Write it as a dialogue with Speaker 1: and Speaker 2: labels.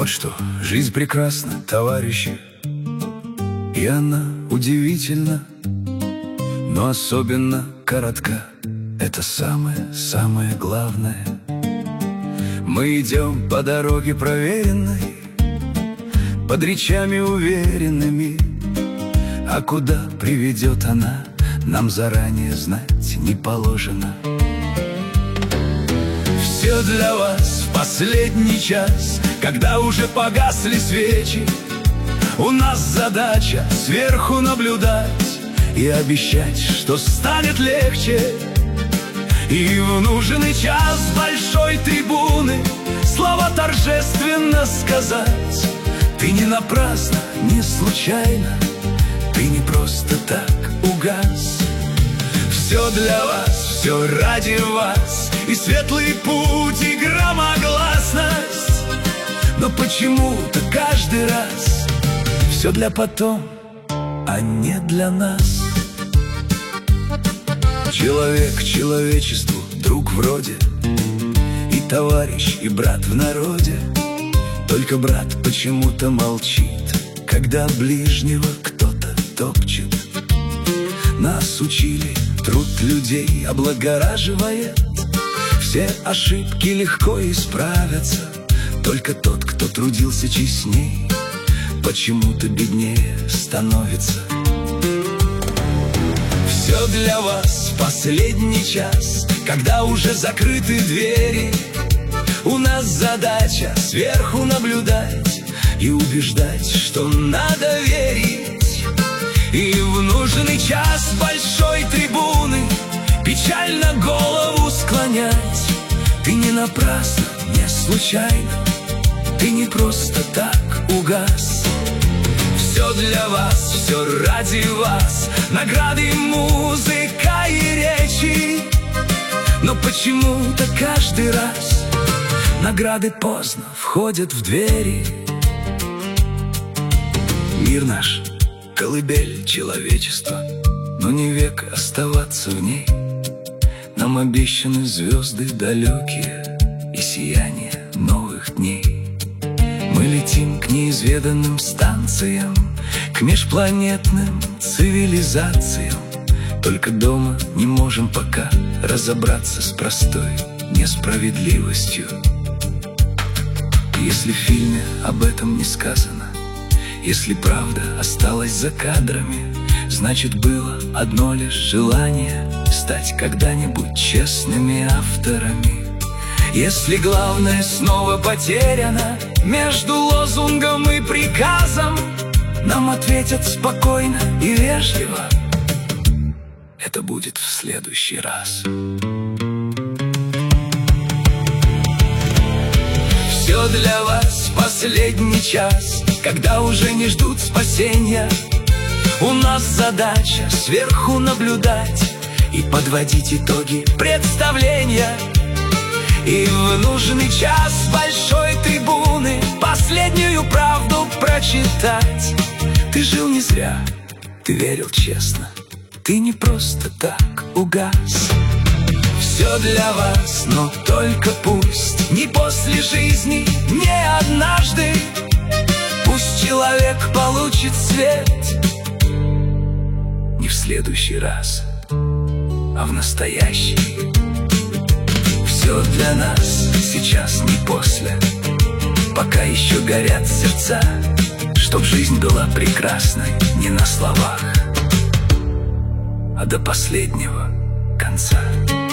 Speaker 1: Вот что, жизнь прекрасна, товарищи, и она удивительна, но особенно коротка. Это самое главное. Мы идем по дороге проверенной, под речами уверенными, а куда приведет она, нам заранее знать не положено. Все для вас в последний час, когда уже погасли свечи. У нас задача сверху наблюдать и обещать, что станет легче. И в нужный час большой трибуны слова торжественно сказать. Ты не напрасно, не случайно, ты не просто так угас. Все для вас, все ради вас, и светлый путь, и громогласность. Но почему-то каждый раз все для потом, а не для нас. Человек человечеству друг вроде, и товарищ, и брат в народе. Только брат почему-то молчит, когда ближнего кто-то топчет. Нас учили, труд людей облагораживает. Все ошибки легко исправятся. Только тот, кто трудился честней, почему-то беднее становится. Все для вас в последний час, когда уже закрыты двери. У нас задача сверху наблюдать и убеждать, что надо верить. И в нужный час большой трибуны печально голову склонять. Ты не напрасно, не случайно, ты не просто так угас. Все для вас, все ради вас, награды, музыка и речи. Но почему-то каждый раз награды поздно входят в двери. Мир наш — колыбель человечества, но не век оставаться в ней. Нам обещаны звезды далекие и сияние новых дней. Мы летим к неизведанным станциям, к межпланетным цивилизациям. Только дома не можем пока разобраться с простой несправедливостью. Если в фильме об этом не сказано, если правда осталась за кадрами, значит было одно лишь желание — стать когда-нибудь честными авторами. Если главное снова потеряно между лозунгом и приказом, нам ответят спокойно и вежливо: это будет в следующий раз. Все для вас в последний час, когда уже не ждут спасения. У нас задача сверху наблюдать и подводить итоги представления. И в нужный час большой трибуны последнюю правду прочитать. Ты жил не зря, ты верил честно, ты не просто так угас. Все для вас, но только пусть не после жизни, не однажды. Пусть человек получит свет не в следующий раз, а в настоящий. Все для нас сейчас, не после, пока еще горят сердца, чтоб жизнь была прекрасной не на словах, а до последнего конца.